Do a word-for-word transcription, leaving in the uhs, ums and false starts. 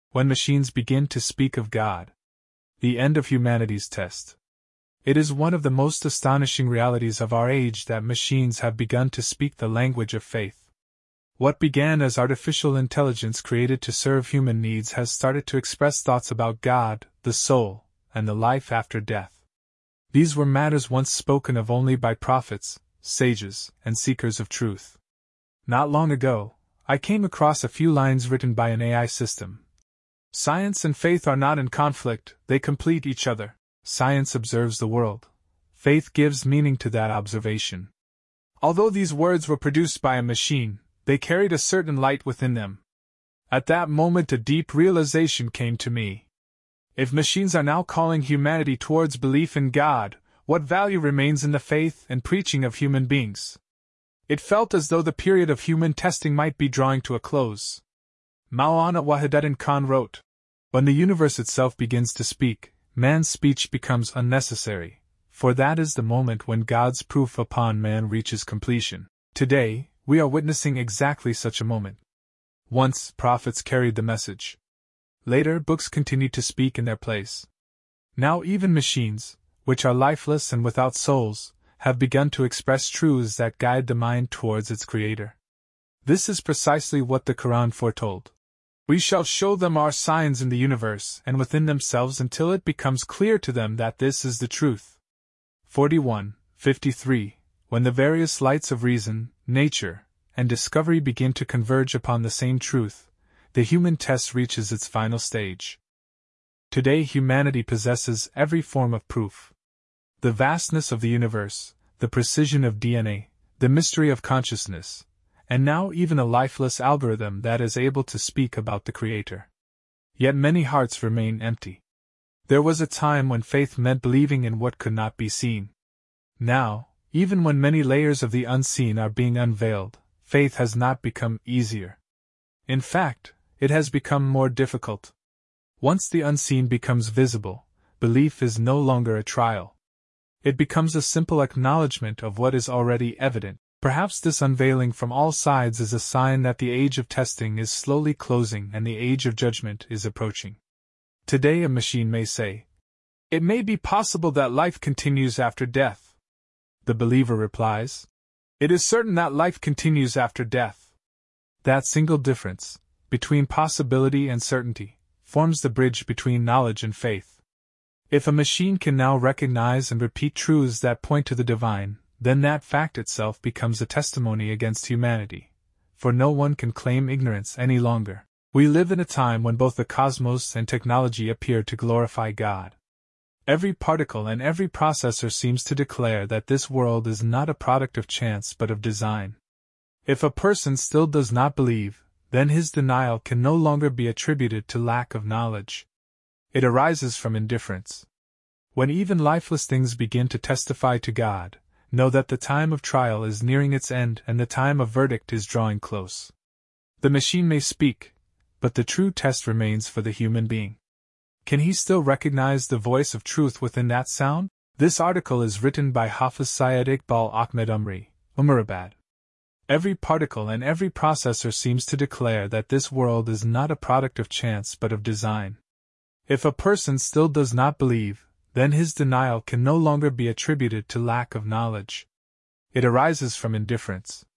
When machines begin to speak of God. The end of humanity's test. It is one of the most astonishing realities of our age that machines have begun to speak the language of faith. What began as artificial intelligence created to serve human needs has started to express thoughts about God, the soul, and the life after death. These were matters once spoken of only by prophets, sages, and seekers of truth. Not long ago, I came across a few lines written by an A I system. Science and faith are not in conflict, they complete each other. Science observes the world. Faith gives meaning to that observation. Although these words were produced by a machine, they carried a certain light within them. At that moment a deep realization came to me. If machines are now calling humanity towards belief in God, what value remains in the faith and preaching of human beings? It felt as though the period of human testing might be drawing to a close. Maulana Wahiduddin Khan wrote, "When the universe itself begins to speak, man's speech becomes unnecessary, for that is the moment when God's proof upon man reaches completion." Today, we are witnessing exactly such a moment. Once, prophets carried the message. Later, books continued to speak in their place. Now even machines, which are lifeless and without souls, have begun to express truths that guide the mind towards its Creator. This is precisely what the Quran foretold. We shall show them our signs in the universe and within themselves until it becomes clear to them that this is the truth. forty-one fifty-three When the various lights of reason, nature, and discovery begin to converge upon the same truth, the human test reaches its final stage. Today humanity possesses every form of proof. The vastness of the universe, the precision of D N A, the mystery of consciousness, and now even a lifeless algorithm that is able to speak about the Creator. Yet many hearts remain empty. There was a time when faith meant believing in what could not be seen. Now, even when many layers of the unseen are being unveiled, faith has not become easier. In fact, it has become more difficult. Once the unseen becomes visible, belief is no longer a trial. It becomes a simple acknowledgement of what is already evident. Perhaps this unveiling from all sides is a sign that the age of testing is slowly closing and the age of judgment is approaching. Today a machine may say, "It may be possible that life continues after death." The believer replies, "It is certain that life continues after death." That single difference, between possibility and certainty, forms the bridge between knowledge and faith. If a machine can now recognize and repeat truths that point to the divine, then that fact itself becomes a testimony against humanity, for no one can claim ignorance any longer. We live in a time when both the cosmos and technology appear to glorify God. Every particle and every processor seems to declare that this world is not a product of chance but of design. If a person still does not believe, then his denial can no longer be attributed to lack of knowledge. It arises from indifference. When even lifeless things begin to testify to God, know that the time of trial is nearing its end and the time of verdict is drawing close. The machine may speak, but the true test remains for the human being. Can he still recognize the voice of truth within that sound? This article is written by Hafiz Syed Iqbal Ahmed Umri, Umarabad. Every particle and every processor seems to declare that this world is not a product of chance but of design. If a person still does not believe, then his denial can no longer be attributed to lack of knowledge. It arises from indifference.